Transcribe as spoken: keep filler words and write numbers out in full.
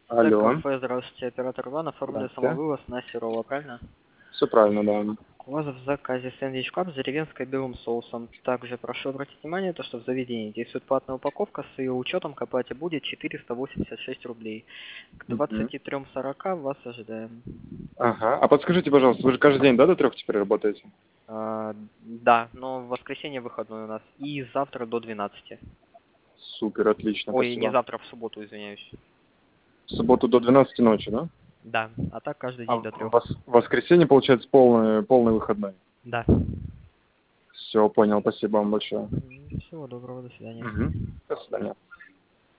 Алло. ТКФ, здравствуйте, оператор Иван, оформлен Здравствуйте. самовывоз на Серова, правильно? Все правильно, да. У вас в заказе сэндвич кап с деревенской белым соусом. Также прошу обратить внимание, то, что в заведении действует платная упаковка, с ее учетом к оплате будет четыреста восемьдесят шесть рублей. К Мгм. двадцати трём сорока вас ожидаем. Ага. А подскажите, пожалуйста, вы же каждый день, да, до трех теперь работаете? А, да, но в воскресенье выходной у нас. И завтра до двенадцати. Супер, отлично, Ой, не спасибо. завтра, в субботу, извиняюсь. В субботу до двенадцати ночи, да? Да, а так каждый А день в до трех. вос- в воскресенье, получается, полный, полный выходной. Да. Все, понял, спасибо вам большое. М, Всего доброго, до свидания. Мгм. До свидания.